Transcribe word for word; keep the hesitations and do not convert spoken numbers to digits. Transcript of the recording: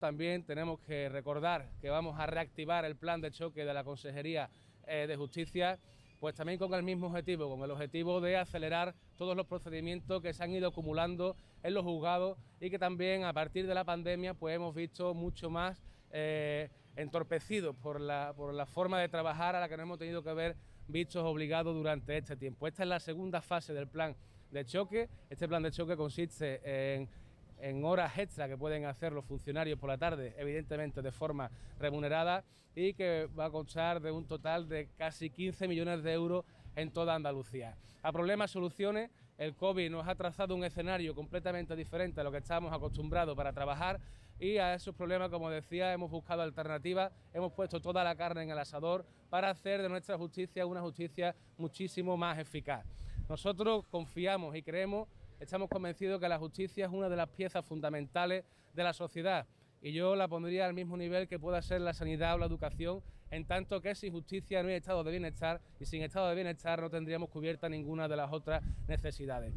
También tenemos que recordar que vamos a reactivar el plan de choque de la Consejería eh, de Justicia, pues también con el mismo objetivo, con el objetivo de acelerar todos los procedimientos que se han ido acumulando en los juzgados y que también a partir de la pandemia pues hemos visto mucho más eh, entorpecidos por la, por la forma de trabajar a la que nos hemos tenido que ver vistos obligados durante este tiempo. Esta es la segunda fase del plan de choque. Este plan de choque consiste en en horas extra que pueden hacer los funcionarios por la tarde, evidentemente de forma remunerada, y que va a constar de un total de casi quince millones de euros en toda Andalucía. A problemas, soluciones, el COVID nos ha trazado un escenario completamente diferente a lo que estábamos acostumbrados para trabajar, y a esos problemas, como decía, hemos buscado alternativas, hemos puesto toda la carne en el asador para hacer de nuestra justicia una justicia muchísimo más eficaz. Nosotros confiamos y creemos, estamos convencidos que la justicia es una de las piezas fundamentales de la sociedad, y yo la pondría al mismo nivel que pueda ser la sanidad o la educación, en tanto que sin justicia no hay estado de bienestar, y sin estado de bienestar no tendríamos cubierta ninguna de las otras necesidades.